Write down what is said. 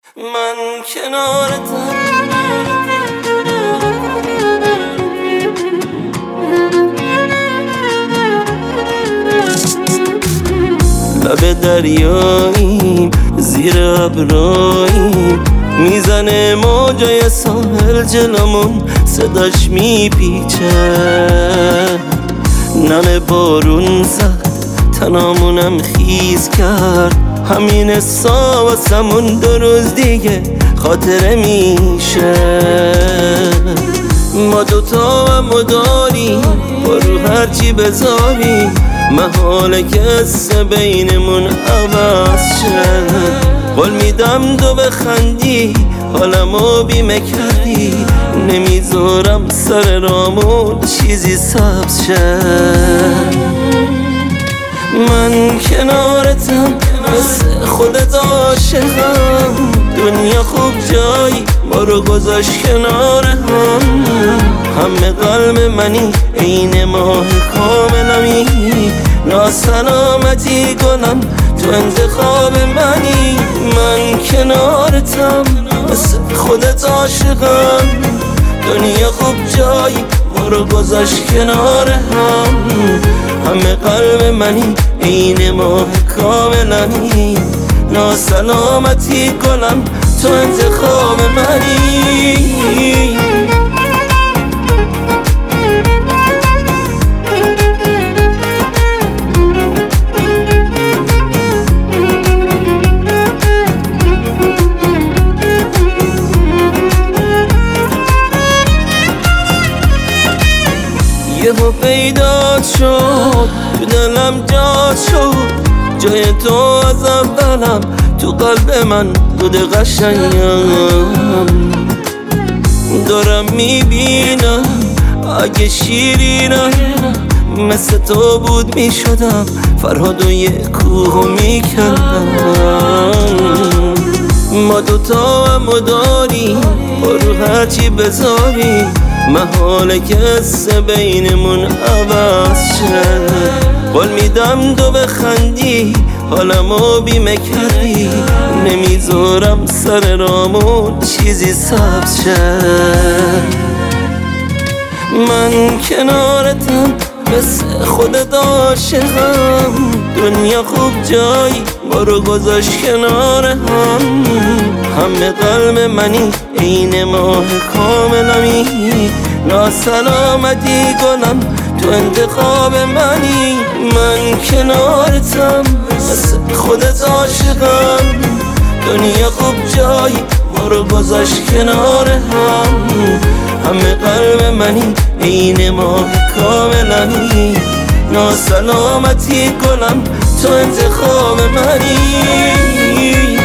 من کنارتم لب دریاییم زیر ابراییم میزنه موجای ساحل جلومون صداش میپیچه نم بارون زد تنامونم خیز کرد همین حسا واسمون 2 روز دیگه خاطره میشه ما دوتا همو داریم برو هرچی بذاریم محاله که قصه بینمون عوض شه قول میدم تو بخندی حالمو بیمه کردی نمیذارم سر رامون چیزی سبز شه من کنارتم مثل خودت عاشقم دنیا خوب جایی ما رو گذاشت کنار همه قلب منی عین ماه کاملمی ناسلامتی کنم تو انتخاب منی من کنارتم مثل خودت عاشقم دنیا خوب جایی ما رو گذاشت کنار همه قلب منی عین ماه کاملمی ناسلامتی کنم تو انتخاب منی یهو پیدا شد تو دلم جا شد جای تو از اولم تو قلب من بود قشنگم دارم میبینم اگه شیرینم مثل تو بود میشدم فرهاد و یه کوه میکردم ما دوتا همو داریم برو هرچی بذاریم محاله که قصه بینمون عوض شه قول میدم تو بخندی حالمو بیمه کردی نمیذارم سر رامون چیزی سبز شه من کنارتم مثل خودت عاشقم دنیا خوب جایی ما رو گذاشت کنار همه قلب منی عین ماه کاملمی ناسلامتی کنم تو انتخاب منی من کنارتم مثل خودت عاشقم دنیا خوب جایی ما رو گذاشت کنار همه قلب منی عین ماه کاملمی ناسلامتی کنم تو انتخاب منی